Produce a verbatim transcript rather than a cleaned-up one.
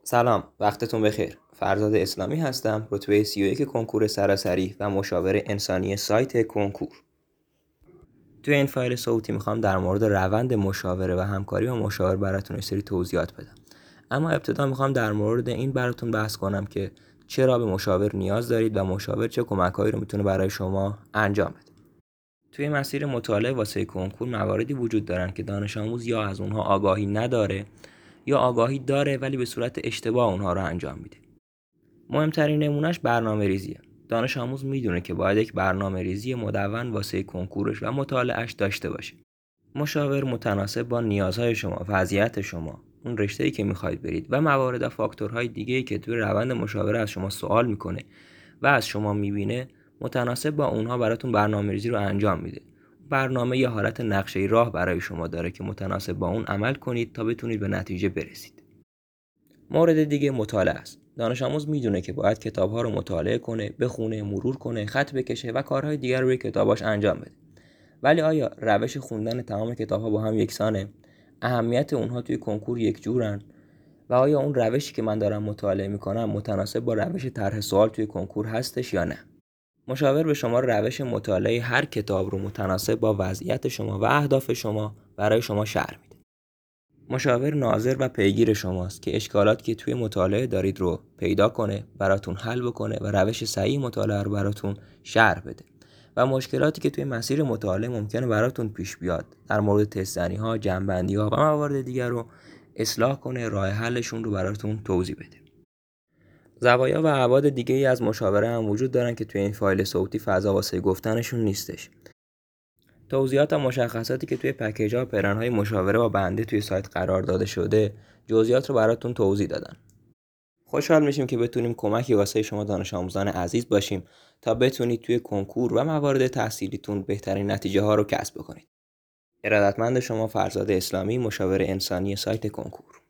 سلام، وقتتون بخیر. فرزاد اسلامی هستم، رتبه سی و یک کنکور سراسری و مشاور انسانی سایت کنکور. توی این فایل صوتی میخوام در مورد روند مشاوره و همکاری با مشاور براتون سری توضیحات بدم. اما ابتدا میخوام در مورد این براتون بحث کنم که چرا به مشاور نیاز دارید و مشاور چه کمک‌هایی رو میتونه برای شما انجام بده. توی مسیر مطالعه واسه کنکور مواردی وجود دارن که دانش آموز یا از اونها آگاهی نداره یا آگاهی داره ولی به صورت اشتباه اونها رو انجام میده. مهمترین نمونهش برنامه ریزیه. دانش آموز میدونه که باید یک برنامه ریزی مدون واسه کنکورش و مطالعهش داشته باشه. مشاور متناسب با نیازهای شما، وضعیت شما، اون رشته‌ای که میخواید برید و موارد و فاکتورهای دیگه‌ای که توی روند مشاوره از شما سوال میکنه و از شما میبینه، متناسب با اونها براتون برنامه‌ریزی رو انجام میده. برنامه یه حالت نقشه راه برای شما داره که متناسب با اون عمل کنید تا بتونید به نتیجه برسید. مورد دیگه مطالعه است. دانش آموز میدونه که باید کتاب‌ها رو مطالعه کنه، بخونه، مرور کنه، خط بکشه و کارهای دیگر رو روی کتاباش انجام بده. ولی آیا روش خوندن تمام کتاب‌ها با هم یکسانه؟ اهمیت اونها توی کنکور یک جورن؟ و آیا اون روشی که من دارم مطالعه میکنم متناسب با روش طرح سوال توی کنکور هستش یا نه؟ مشاور به شما روش مطالعه هر کتاب رو متناسب با وضعیت شما و اهداف شما برای شما شرح میده. مشاور ناظر و پیگیر شماست که اشکالاتی که توی مطالعه دارید رو پیدا کنه، براتون حل بکنه و روش صحیح مطالعه رو براتون شرح بده. و مشکلاتی که توی مسیر مطالعه ممکنه براتون پیش بیاد در مورد تست‌زنی ها، جمع‌بندی ها و موارد دیگر رو اصلاح کنه، راه حلشون رو براتون توضیح بده. زوایا و ابعاد دیگه ای از مشاوره هم وجود دارن که توی این فایل صوتی فضا واسه گفتنشون نیستش. توضیحات و مشخصاتی که توی پکیج‌ها و پلن‌های مشاوره با بنده توی سایت قرار داده شده، جزئیات رو براتون توضیح دادن. خوشحال میشیم که بتونیم کمکی واسه شما دانش آموزان عزیز باشیم تا بتونید توی کنکور و موارد تحصیلیتون بهترین نتیجه ها رو کسب کنید. ارادتمند شما فرزاد اسلامی، مشاور انسانی سایت کنکور.